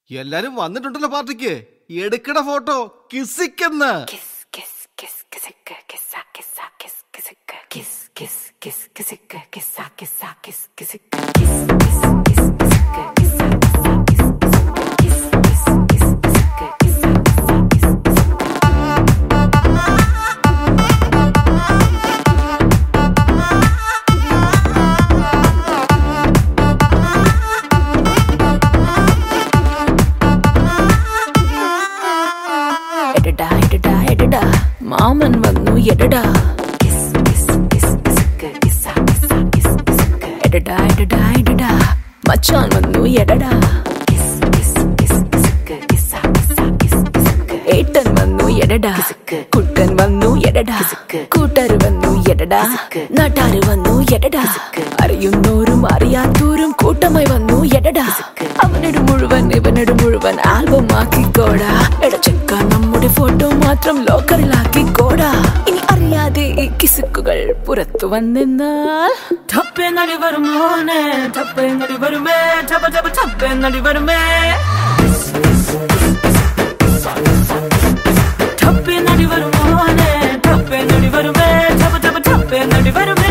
എല്ലാരും വന്നിട്ടുണ്ടല്ലോ പാർട്ടിക്ക്. എടുക്കണ ഫോട്ടോ കിസിക്കെന്ന്. മാമൻ വന്നു എടടാ എടടാ എടടാ എടടാ മച്ചാൻ വന്നു എടടാ ഏട്ടൻ വന്നു എടടാ കുട്ടൻ വന്നു എടടാ കൂട്ടര് വന്നു എടടാ നാട്ടാര് വന്നു എടടാ അറിയുന്നോരും അറിയാത്തോരും കൂട്ടമായി വന്നു എടടാ അവനൊരു മുഴുവൻ ഇവനൊരു മുഴുവൻ ആൽബം ആക്കിക്കോടാ എടച്ചക്ക നമ്മുടെ ഫോട്ടോ മാത്രം ലോക്കറിലാക്കിക്കോടാ ഇനി അറിയാതെ ഈ കിസുക്കുകൾ പുറത്തു വന്നെന്നാൽ ടപ്പേ നടി വരുമോനെ ടപ്പേ നടി വരുമേ ടപ്പ ടപ്പ ടപ്പേ നടി വരുമേ ടപ്പേ നടി വരുമോനെ ടപ്പേ നടി വരുമേ ടപ്പ ടപ്പ ടപ്പേ നടി വരുമേ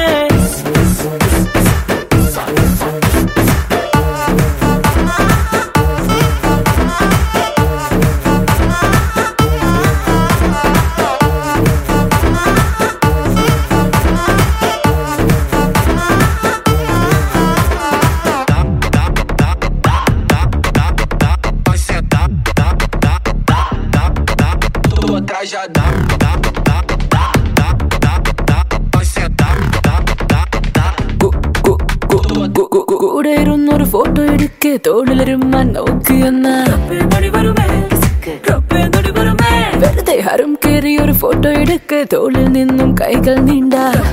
കൂടെ ഇരുന്നൊരു ഫോട്ടോ എടുക്ക് തോളിലിരുമാൻ നോക്കിയെന്ന് വെറുതെ ഹരം കേറിയൊരു ഫോട്ടോ എടുക്ക് തോളിൽ നിന്നും കൈകൾ നീണ്ട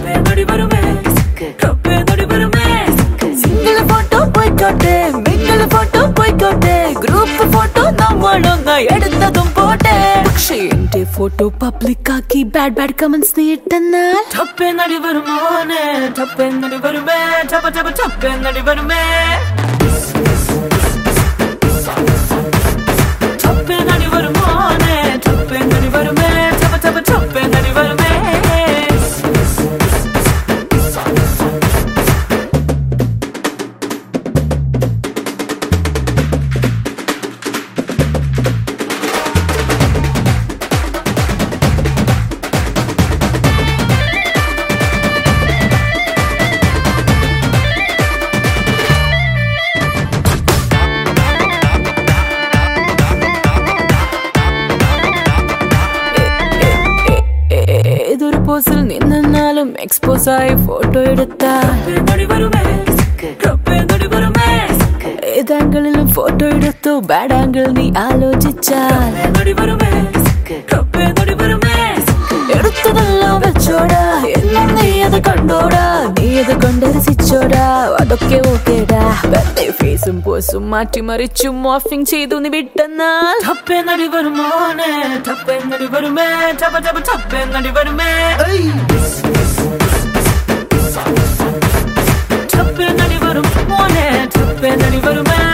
സിംഗിൾ ഫോട്ടോ പോയിക്കോട്ടെ മിംഗിൾ ഫോട്ടോ പോയിക്കോട്ടെ ഗ്രൂപ്പ് ഫോട്ടോ നമ്മളൊന്ന് എടുത്തതും പോട്ടെ പക്ഷേ എന്റെ ഫോട്ടോ പബ്ലിക് ആക്കി ബാഡ് ബാഡ് കമന്റ്സ് നീട്ടെന്നാൽ ടപ്പേ നടി വരുമോനെ ടപ്പേ നടി വരുമേ ടപ്പ ടപ്പ ടപ്പേ നടി വരുമേ ടപ്പേ നടി വരുമോനെ ടപ്പേ നടി വരുമേ ടപ്പ ടപ്പ ടപ്പേ നടി വരുമേ ഏതൊരു പോസിൽ നിന്നാലും എക്സ്പോസ് ആയി ഫോട്ടോ എടുത്താൽ ഏതാംഗിളിലും ഫോട്ടോ എടുത്തു ബാഡ് ആംഗിൾ നീ ആലോചിച്ചാൽ എടുത്തതെല്ലാം വെച്ചോടാ എന്നും നീ അത് കണ്ടോടാ നീ അത് കൊണ്ട് രസിച്ചോടാ അതൊക്കെ ഓക്കേടാ വെറുതെ ഫേസും പോസും മാറ്റിമറിച്ചും മോർഫിംഗ് ചെയ്തു നീ വിട്ടെന്നാൽ ടപ്പേ നടി വരുമോനെ ടപ്പേ നടി വരുമേ ടപ്പ ടപ്പ ടപ്പേ നടി വരുമേ ടപ്പേ നടി വരുമോനെ ടപ്പേ നടി വരുമേ